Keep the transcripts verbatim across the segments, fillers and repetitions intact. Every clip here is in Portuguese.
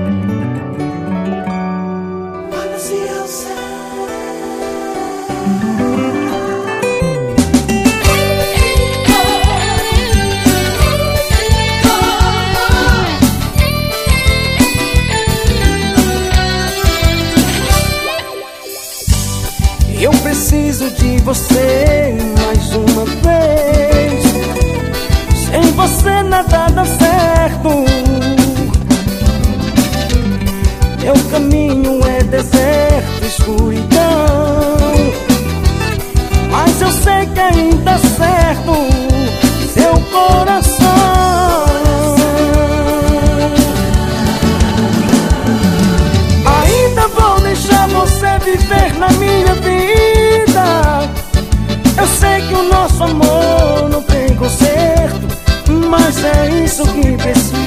Eu preciso de você mais uma vez. Sem você nada dá certo. Meu caminho é deserto, escuridão, mas eu sei que ainda é certo seu coração. Ainda vou deixar você viver na minha vida. Eu sei que o nosso amor não tem conserto, mas é isso que precisa.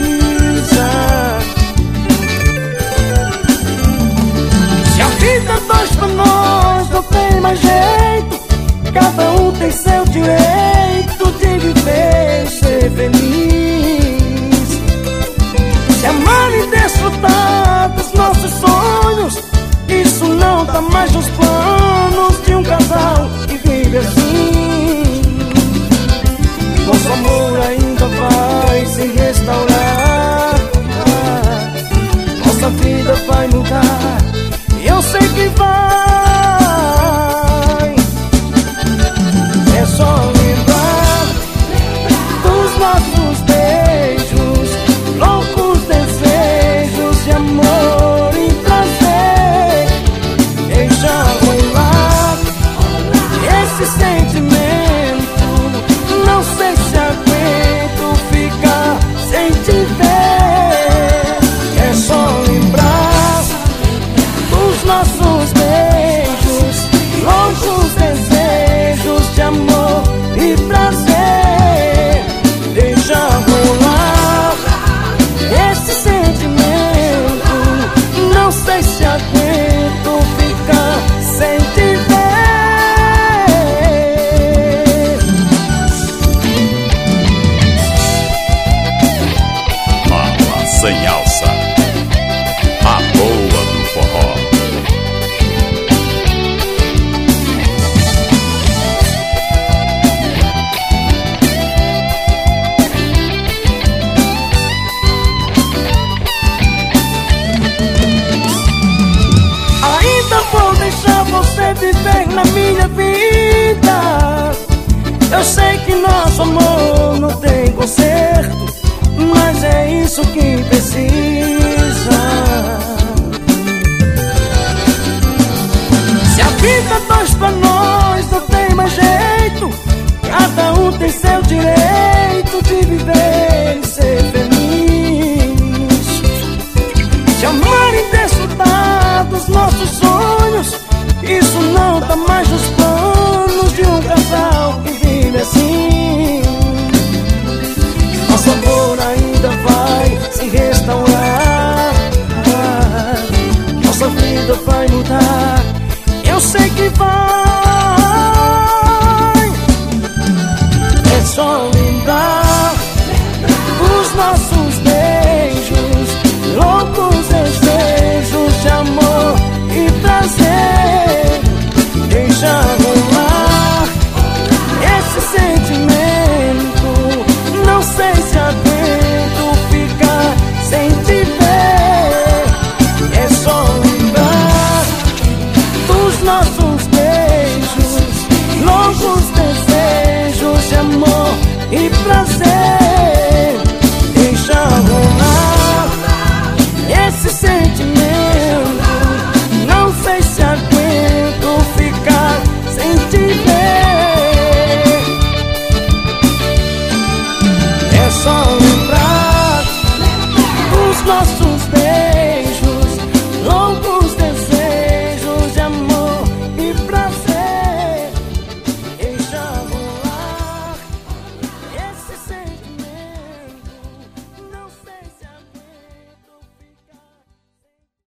Se a vida é dois pra nós, não tem mais jeito. Cada um tem seu direito de viver e ser feliz. Se amar e desfrutar dos nossos sonhos, isso não tá mais nos planos de um casal que vive assim. Nosso amor ainda vai se restaurar, nossa vida vai mudar, eu sei que vai. É só lembrar dos nossos beijos, loucos desejos de amor e prazer. Deixa rolar esse sentimento. Não sei se aguento ficar sem te ver. É só lembrar dos nossos beijos, loucos desejos de amor e prazer. Deixa rolar esse sentimento. Não sei se aguento ficar sem te ver. Mala sem alça, a boa do forró. Ainda vou deixar você viver na minha vida. Eu sei que nosso amor não tem conserto, mas é isso que precisa. Se a vida é dois pra nós, não tem mais jeito. Cada um tem seu direito de viver e ser feliz. Se amar e desfrutar dos nossos sonhos, isso não tá mais nos planos de um casal que vive assim. Nosso amor ainda vai se restaurar, nossa vida vai mudar, eu sei que vai. É só lembrar dos nossos beijos, loucos desejos de amor e prazer. Deixa rolar esse sentimento. Não sei se aguento ficar sem te ver. É só lembrar dos nossos beijos, loucos desejos de amor e prazer.